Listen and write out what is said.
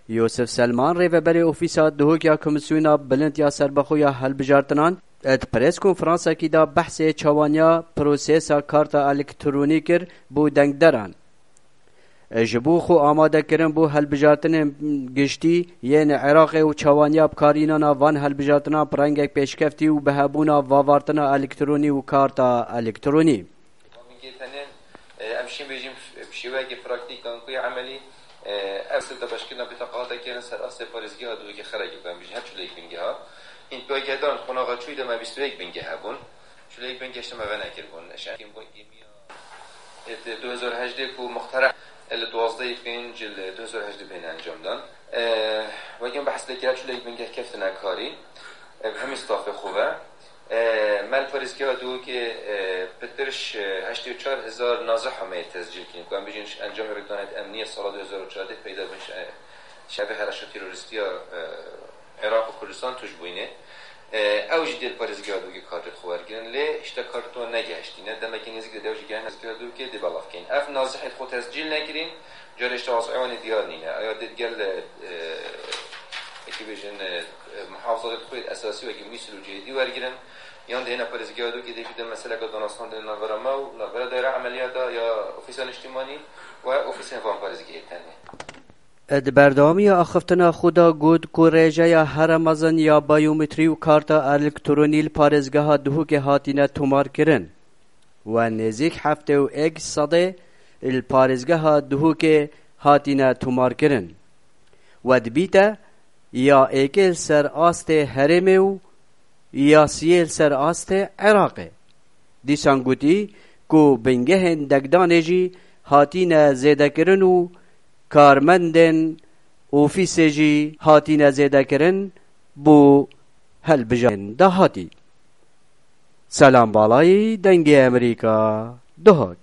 یوسف سلمان ریوبری اوفیسا دهوکیا کمیسیونا بلند یا سربخویا هلبجارتنان ات پریس کنفرانسا کی دا بحث چوانیا پروسیسا کارتا الکترونیکر بو دنگ دران جبو خو آماده کرن بو هلبجارتن گشتی یعنی عراق و چوانیا بکارینانا وان هلبجارتنا پرنگک پیشکفتی و بهبونا واوارتنا الکترونی و کارتا الکترونی امشي بيجي بشواكي براكتيك كوي عملي اصل تبشكلنا بطاقات كان سر اصل بارزگاه دو که خرج بهم بيجي هات شليك بنجها این باگه دارن خناقه چوی دم 21 بنجها بون شليك بنجشت ما بنا كربون اشان كيم كيميا 2008 کو مخترع ال 12 بنج ال 2008 بين انجام دان وگم بحث لكرا شليك بنجه كفتنا كاري هم استاف خوبه مال پارزگاه دو که پترش 84,000 نازح همه تسجیل کنیم که بیشتر انجام رکانات امنیت سال 2014 پیدا بشه شبه هرشت تروریستی عراق و کردستان توش بوینه اوج دل پارزگاه دو که کارت خوار گیرن لی اشتا کارتون نگهشتی نه دم که نزدیک دوجی گهن از دو که دبلاف کن اف نازح خود تسجیل نکرین جارش تواسعون دیار نینه آیا دیگر که بیشتر محافظات خود اساسی و که میسلو جدی ورگیرن یان دهنا پارزگاه دو که دیگه مثلا که دانستان دل نظر ما و نظر دایر عملیات یا اوفیسان اجتماعی و اوفیسان فان پارزگاه تنه. ادبردامی آخفتنا خدا گود کوریجا یا هر مزن یا بایومتری و کارتا الکترونیل پارزگاه دهو که هاتینه تومار کرن و نزیک هفته و اگ صده الپارزگاه دهو که هاتینه تومار کرن و دبیتا یا ایکل سر آست هرمه و یا سیل سر آست عراقه دیسان گوتی کو بنگه دگدانه جی هاتین زیده کرن و کارمندن اوفیس جی هاتین زیده کرن بو هل بجان ده هاتی سلام بالای دنگ امریکا دهک